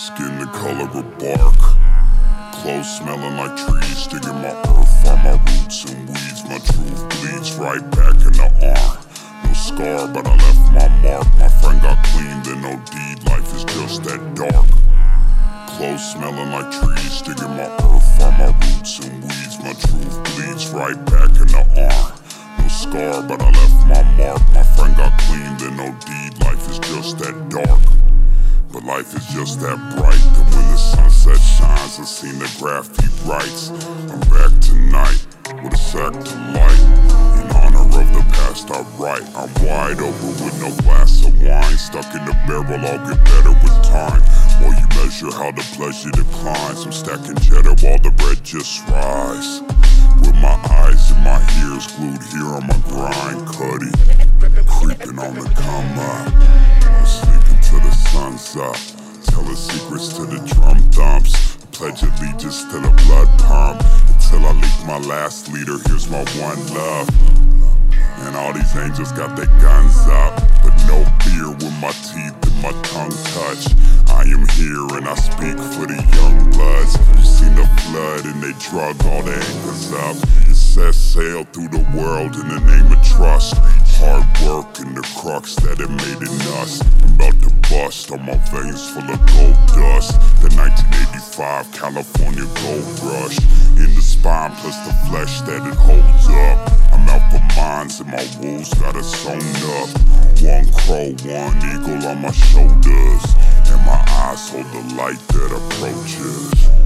Skin the color of bark, clothes smelling like trees, digging my earth, find my roots and weeds. My truth bleeds right back in the arm. No scar, but I left my mark. My friend got clean, then no deed. Life is just that dark. Clothes smelling like trees, digging my earth, find my roots and weeds. My truth bleeds right back in the arm. No scar, but I left my mark. My friend got clean, then no deed. Life is just that dark. But life is just that bright, that when the sunset shines, I seen the graffiti writes. I'm back tonight, with a sack to light. In honor of the past I write. I'm wide open with no glass of wine. Stuck in the barrel, I'll get better with time. While you measure how the pleasure declines, I'm stacking cheddar while the bread just rise. With my eyes and my ears glued here on my grind. Cuddy, creeping on the come up. I'm sleeping till the sun's up. Telling secrets to the drum thumps. Pledge allegiance to the blood pump. Until I leak my last leader, here's my one love. And all these angels got their guns up, but no fear when my teeth and my tongue touch. I am here and I speak for the young bloods. You seen the flood and they drug all the anchors up. It says sail through the world in the name of trust. Hard work and the crux that it made in us. I'm about to bust, all my veins full of gold dust. The 1985 California gold rush. In the spine plus the flesh that it holds up. I'm out for mines and my wolves got it sewn up. One crow, one eagle on my shoulders. And my eyes hold the light that approaches.